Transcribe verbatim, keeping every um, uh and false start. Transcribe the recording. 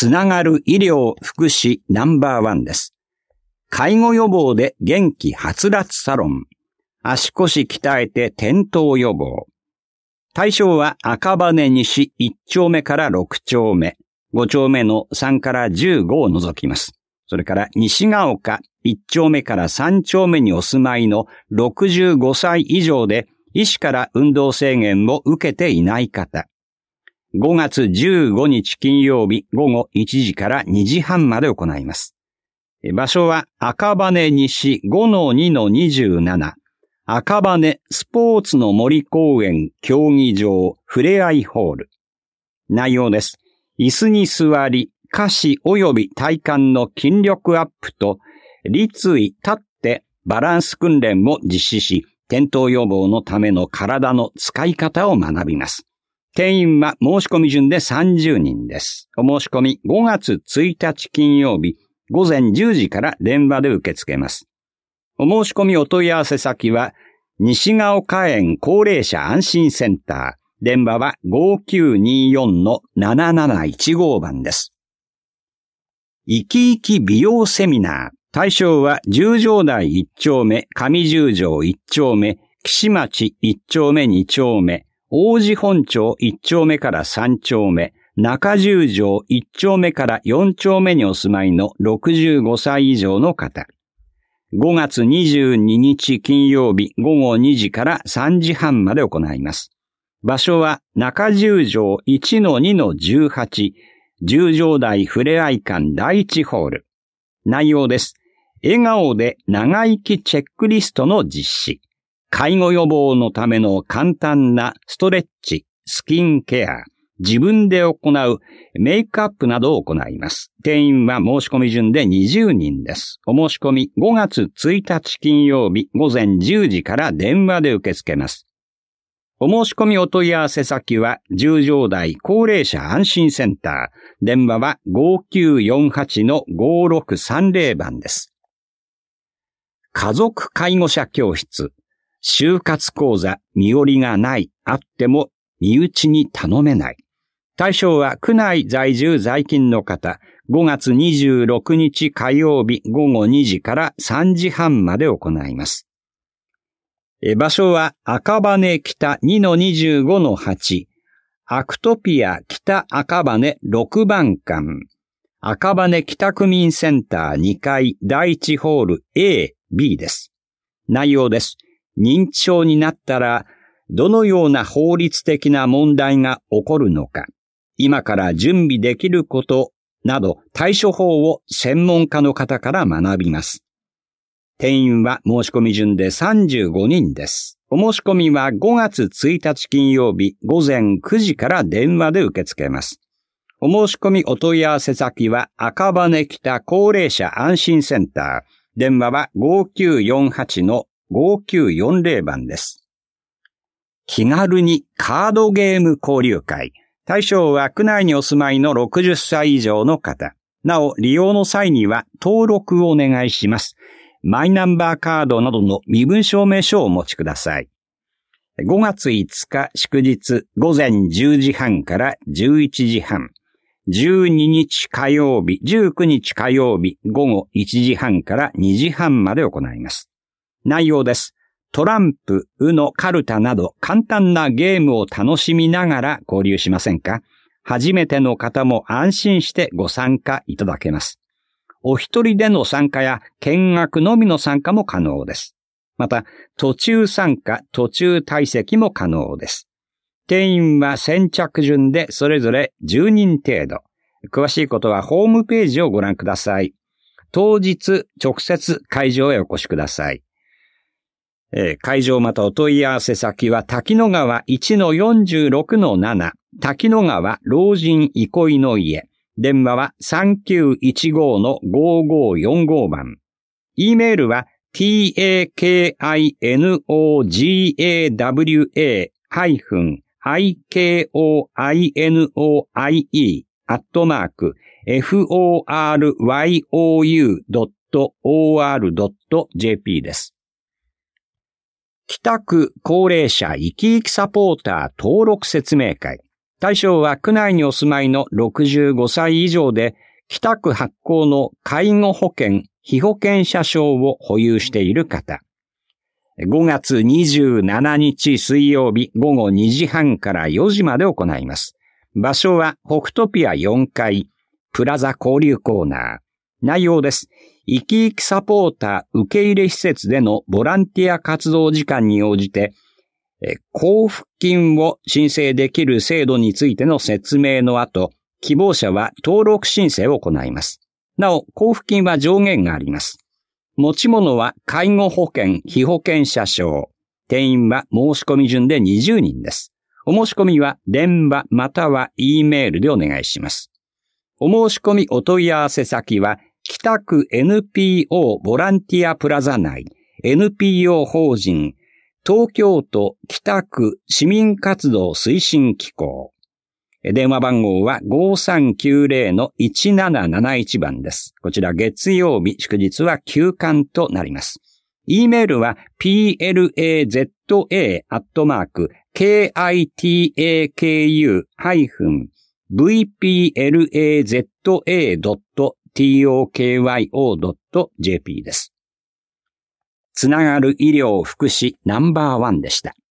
つながる医療福祉ナンバーワンです。介護予防で元気はつらつサロン。足腰鍛えて転倒予防。対象は赤羽西いち丁目からろく丁目、ご丁目のさんからじゅうごを除きます。それから西が丘いち丁目からさん丁目にお住まいのろくじゅうごさい以上で医師から運動制限を受けていない方。ごがつじゅうごにち金曜日午後いちじからにじはんまで行います。場所は赤羽西 ごのにのにじゅうなな 赤羽スポーツの森公園競技場ふれあいホール。内容です。椅子に座り、下肢及び体幹の筋力アップと立位立ってバランス訓練を実施し、転倒予防のための体の使い方を学びます。定員は申し込み順でさんじゅうにんです。お申し込みごがつついたち金曜日午前じゅうじから電話で受け付けます。お申し込みお問い合わせ先は西が丘園高齢者安心センター。電話は ごきゅうによんのなななないちご 番です。生き生き美容セミナー。対象は十条台いち丁目、上十条いち丁目、岸町いち丁目に丁目、王子本町いち丁目からさん丁目、中十条いち丁目からよん丁目にお住まいのろくじゅうごさい以上の方。ごがつにじゅうににち金曜日午後にじからさんじはんまで行います。場所は中十条いちのにのじゅうはち、十条台ふれあい館第一ホール。内容です。笑顔で長生きチェックリストの実施。介護予防のための簡単なストレッチ、スキンケア、自分で行うメイクアップなどを行います。定員は申し込み順でにじゅうにんです。お申し込みごがつついたち金曜日午前じゅうじから電話で受け付けます。お申し込みお問い合わせ先は十条台高齢者安心センター。電話は ごきゅうよんはちのごろくさんぜろ 番です。家族介護者教室。就活講座、身寄りがない、あっても身内に頼めない。対象は区内在住在勤の方、ごがつにじゅうろくにち火曜日午後にじからさんじはんまで行います。場所は赤羽北 にのにじゅうごのはち、アクトピア北赤羽ろくばんかん、赤羽北区民センターにかいだいいちホール エー、ビー です。内容です。認知症になったらどのような法律的な問題が起こるのか、今から準備できることなど対処法を専門家の方から学びます。定員は申し込み順でさんじゅうごにんです。お申し込みはごがつついたち金曜日午前くじから電話で受け付けます。お申し込みお問い合わせ先は赤羽北高齢者安心センター。電話は ごきゅうよんはちのごきゅうよんぜろ 番です。気軽にカードゲーム交流会。対象は区内にお住まいのろくじゅっさい以上の方。なお、利用の際には登録をお願いします。マイナンバーカードなどの身分証明書をお持ちください。ごがついつか祝日午前じゅうじはんからじゅういちじはん。じゅうににち火曜日、じゅうくにち火曜日午後いちじはんからにじはんまで行います。内容です。トランプ、ウノ、カルタなど簡単なゲームを楽しみながら交流しませんか？初めての方も安心してご参加いただけます。お一人での参加や見学のみの参加も可能です。また、途中参加、途中退席も可能です。定員は先着順でそれぞれじゅうにん程度。詳しいことはホームページをご覧ください。当日、直接会場へお越しください。えー、会場またお問い合わせ先は滝野川いちのよんじゅうろくのなな、滝野川老人憩いの家。電話はさんきゅういちごのごごよんご 番。E メールは takinogawa-ikoinoie アットマーク フォーアールワイオーユードットオーアールドットジェーピー です。北区高齢者生き生きサポーター登録説明会。 対象は区内にお住まいのろくじゅうごさい以上で、北区発行の介護保険、被保険者証を保有している方。ごがつにじゅうしちにち水曜日ごごにじはんからよじまで行います。場所は北トピアよんかい、プラザ交流コーナー。内容です。生き生きサポーター受け入れ施設でのボランティア活動時間に応じて、交付金を申請できる制度についての説明の後、希望者は登録申請を行います。なお、交付金は上限があります。持ち物は介護保険、被保険者証。定員は申し込み順でにじゅうにんです。お申し込みは電話または E メールでお願いします。お申し込みお問い合わせ先は、北区 エヌピーオー ボランティアプラザ内 エヌピーオー 法人東京都北区市民活動推進機構。電話番号は ごさんきゅうぜろのいちなななないち 番です。こちら月曜日、祝日は休館となります。E メールは ピーエルエーゼットエー アットマーク ケーアイティーエーケーユー ハイフン ブイピーエルエーゼットエー ドット トク ドット ジェーピー です。つながる医療福祉ナンバーワンでした。